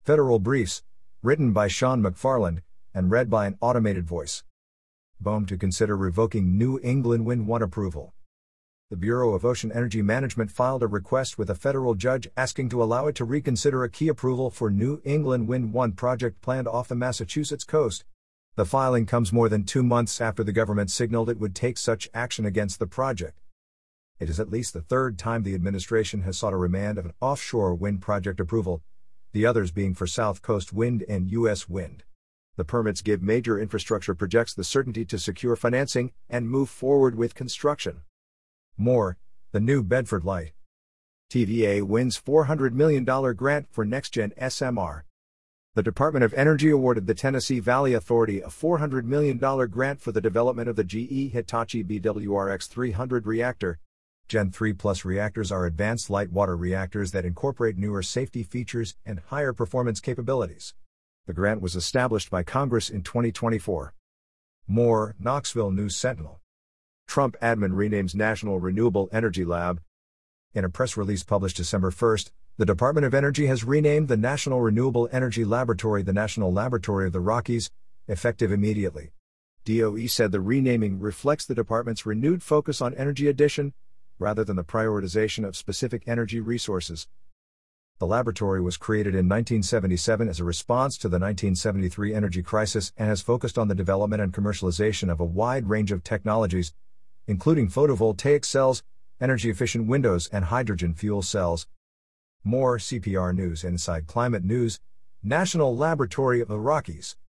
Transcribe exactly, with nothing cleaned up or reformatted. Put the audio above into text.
Federal Briefs, written by Sean McFarland, and read by an automated voice. B O E M to consider revoking New England Wind one approval. The Bureau of Ocean Energy Management filed a request with a federal judge asking to allow it to reconsider a key approval for New England Wind one project planned off the Massachusetts coast. The filing comes more than two months after the government signaled it would take such action against the project. It is at least the third time the administration has sought a remand of an offshore wind project approval, the others being for South Coast Wind and U S Wind. The permits give major infrastructure projects the certainty to secure financing and move forward with construction. More, the New Bedford Light T V A wins four hundred million dollars grant for NextGen S M R. The Department of Energy awarded the Tennessee Valley Authority a four hundred million dollars grant for the development of the G E Hitachi B W R X three hundred reactor. Gen three Plus reactors are advanced light water reactors that incorporate newer safety features and higher performance capabilities. The grant was established by Congress in twenty twenty-four. More, Knoxville News Sentinel. Trump admin renames National Renewable Energy Lab. In a press release published December first, the Department of Energy has renamed the National Renewable Energy Laboratory the National Laboratory of the Rockies, effective immediately. D O E said the renaming reflects the department's renewed focus on energy addition, rather than the prioritization of specific energy resources. The laboratory was created in nineteen seventy-seven as a response to the nineteen seventy-three energy crisis and has focused on the development and commercialization of a wide range of technologies, including photovoltaic cells, energy-efficient windows and hydrogen fuel cells. More, C P R News Inside Climate News, National Laboratory of the Rockies.